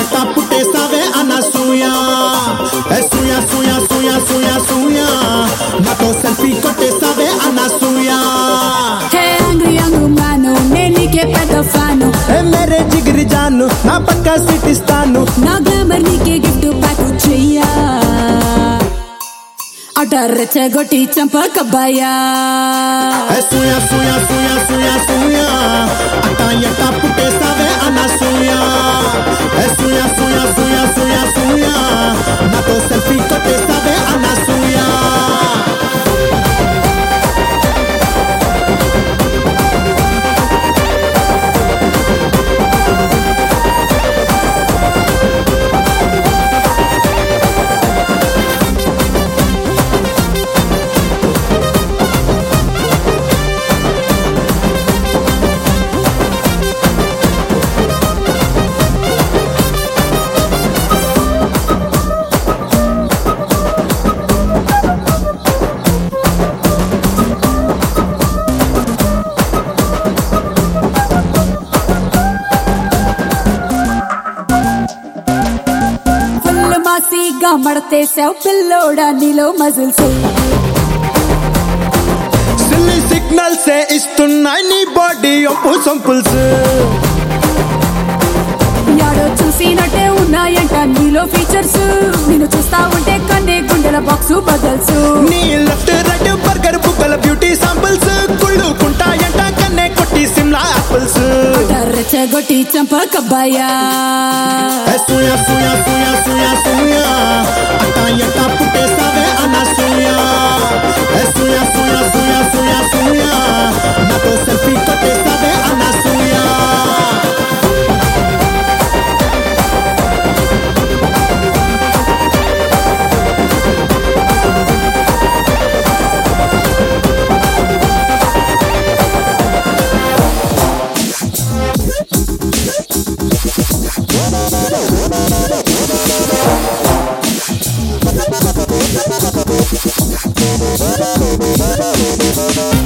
ఎట్టా పుట్టేసావే అనసూయ సూయ సూయ సూయ సూయ సూయ నాతో సెల్ఫీ కొట్టేసావే Anasuya hey angry young man నేను నీకే పెద్ద ఫ్యాను మేరే జిగిరి జాను నా పక్కా సీట్ ఇస్తాను నా గ్లామర్ నీకే గిఫ్ట్ ప్యాక్ చెయ్యా అటర్ రెచ్చగొట్టి చంపకబ్బాయా సూయ సూయ సూయ సూయ సూయ అట్టా ఎట్టా పుట్టేసావే అనసూయ సూయ సూయ సూయ సూయ సూయ నాతో సెల్ఫీ కొట్టేసావే అనసూయ మాసిగా మడతేసావు పిల్లోడా నీలో మజిల్స్ సిల్లీ సిగ్నల్స్ ఇస్తున్నాయి నీ బాడీ ఒప్పు సంపుల్స్ యాడో చూసినట్టే ఉన్నాయంట నీలో ఫీచర్స్ నేను చూస్తా ఉంటే కన్నే గుండెల బాక్సు బదల్సు నీ లెఫ్ట్ రైట్ బర్గర్ బుక్కల బ్యూటీ సాంపుల్స్ కుళ్ళుకుంటాయంట కన్నే కొట్టి సిమ్లా యాపిల్స్ రెచ్చగొట్టి చంపకబ్బాయా సూయ సూయ సూయ సూయ సూయ అట్టా ఎట్టా పుట్టేసావే అనసూయ సూయ సూయ సూయ సూయ సూయ నాతో సెల్ఫీ కొట్టేసావే Anasuya We'll be right back.